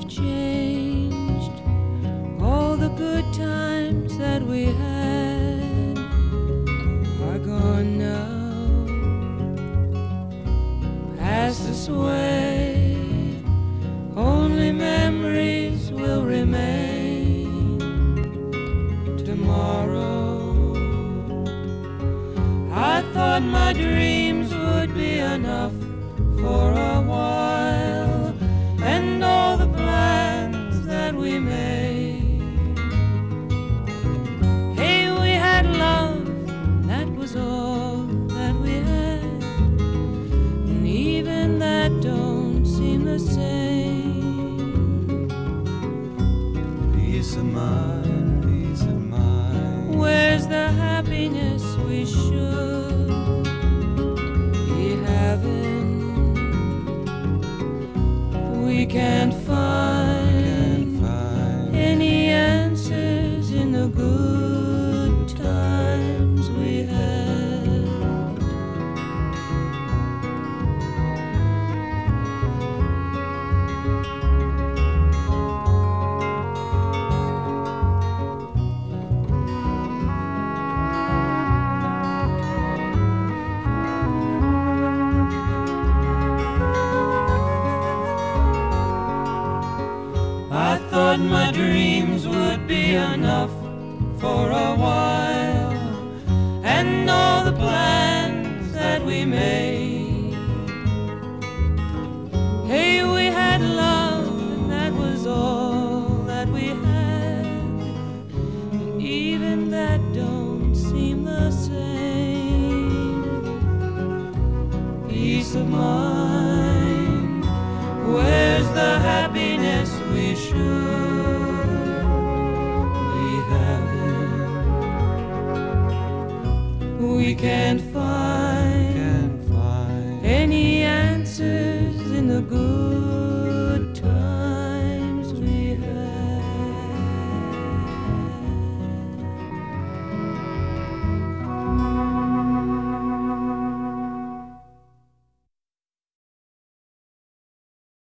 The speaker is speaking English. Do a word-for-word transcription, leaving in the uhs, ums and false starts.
changed. All the good times that we had are gone now. Past us away, only memories will remain. Tomorrow, I thought my dreams would be enough for a while, and all the plans that we made. Hey, we had love, that was all that we had, and even that don't seem the same. Peace of mind, peace of mind. Where's the happiness we should be having? We can't find, Can't find any answers in the good times we had. I thought my dreams would be enough for a while, and all the plans that we made. Hey, we had love, and that was all that we had, and even that don't seem the same. Peace of mind, where's the happiness we should be having? We can't find